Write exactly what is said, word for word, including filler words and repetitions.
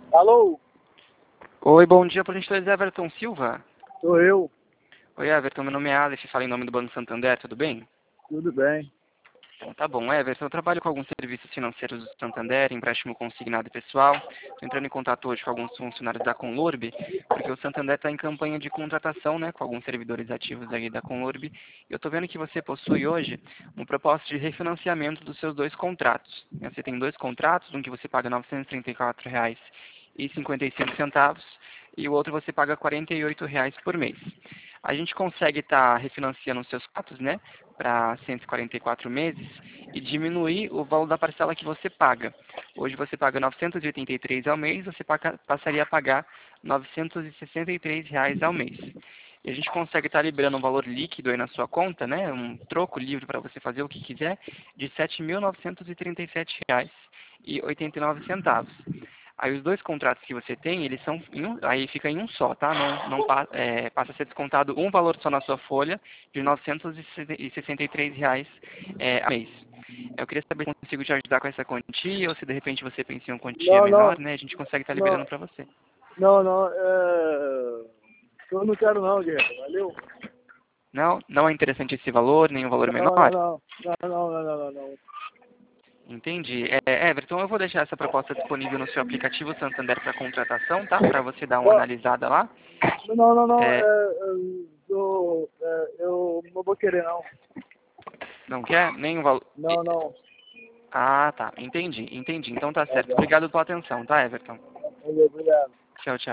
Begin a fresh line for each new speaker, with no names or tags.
Alô?
Oi, bom dia, por gentileza, Everton Silva.
Sou eu.
Oi, Everton, meu nome é Alex, falo em nome do Banco Santander, tudo bem?
Tudo bem.
Então tá bom, Everton, eu trabalho com alguns serviços financeiros do Santander, empréstimo consignado e pessoal. Estou entrando em contato hoje com alguns funcionários da Conlurb, porque o Santander está em campanha de contratação, né, com alguns servidores ativos aí da Conlurb. E eu estou vendo que você possui hoje um propósito de refinanciamento dos seus dois contratos. Você tem dois contratos, um que você paga novecentos e trinta e quatro reais e cinquenta e cinco centavos e o outro você paga quarenta e oito reais por mês. A gente consegue estar tá refinanciando os seus contratos, né, para cento e quarenta e quatro meses e diminuir o valor da parcela que você paga. Hoje você paga novecentos e oitenta e três reais ao mês, você paga, passaria a pagar novecentos e sessenta e três reais ao mês. E a gente consegue estar tá liberando um valor líquido aí na sua conta, né, um troco livre para você fazer o que quiser, de sete mil novecentos e trinta e sete reais e oitenta e nove centavos. Aí os dois contratos que você tem, eles são em um, aí fica em um só, tá? Não, não é, passa a ser descontado um valor só na sua folha de novecentos e sessenta e três reais é, a mês. Eu queria saber se eu consigo te ajudar com essa quantia ou se de repente você pensa em uma quantia
Não,
menor,
não,
né? A gente consegue estar liberando
não,
para você.
não, não, é... eu não quero não, Guilherme, valeu?
Não, não é interessante esse valor, nem um valor
Não, não,
menor?
não, não, não, não, não, não, não.
Entendi. É, Everton, eu vou deixar essa proposta disponível no seu aplicativo Santander para contratação, tá? Para você dar uma
Ó,
analisada lá.
não, não, não,
É,
é, eu, eu, é, eu não vou querer não.
não quer? Nem um valor.
Não, não.
Ah, tá. Entendi, entendi. Então tá
Tá
certo.
bom.
Obrigado pela atenção, tá, Everton?
Obrigado.
Tchau, tchau.